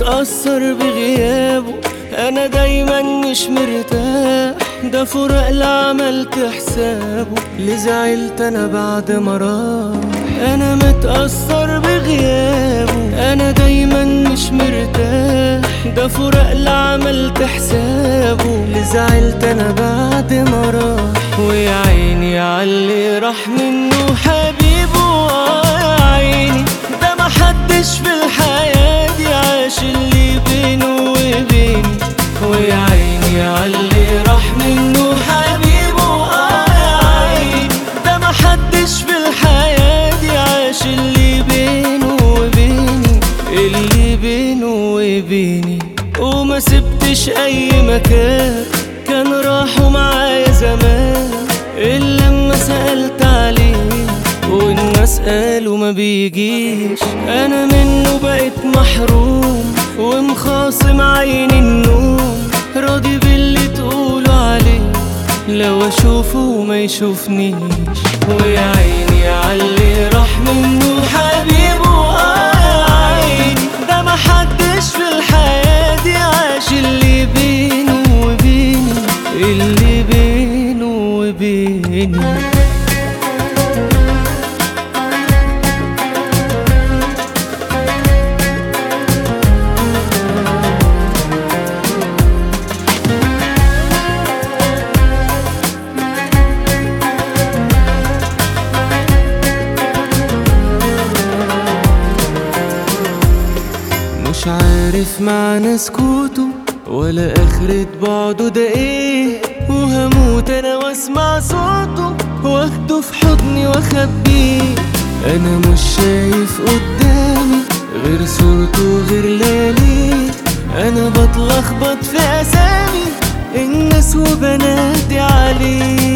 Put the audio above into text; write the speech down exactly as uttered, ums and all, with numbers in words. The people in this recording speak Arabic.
متأثر بغيابه، أنا دايما مش مرتاح، ده فراق لا عملت حسابه، اللي زعلت أنا بعد ما راح. أنا متأثر بغيابه، أنا دايما مش مرتاح، ده فراق لا عملت حسابه، اللي زعلت أنا بعد ما راح. ويا عيني عاللي راح منه حبيبه، آه يا عيني ده محدش في الحياة دي عاش اللي بينه وبيني. ويا عيني عاللي راح منه حبيبه، آه يا عيني ده محدش في الحياة دي عاش اللي بينه وبيني، اللي بينه وبيني. وما سبتش أي مكان كان راحوا معايا زمان، إلا لما سألت عليه والناس قالوا ما بيجيش. أنا منه بقيت محروم ومخاصم عيني النوم، راضي باللي تقولوا عليه لو أشوفه ما يشوفنيش. ويا عيني عاللي راح منه حبيبه، آه يا عيني ده محدش في الحياة دي عاش اللي بينه وبيني، اللي بينه وبيني. مش عارف معنى سكوته ولا آخرة بعده ده ايه، وهموت انا واسمع صوته واخده في حضني واخبيه. انا مش شايف قدامي غير صورته غير لياليه، انا بتلخبط في اسامي الناس وبنادي عليه.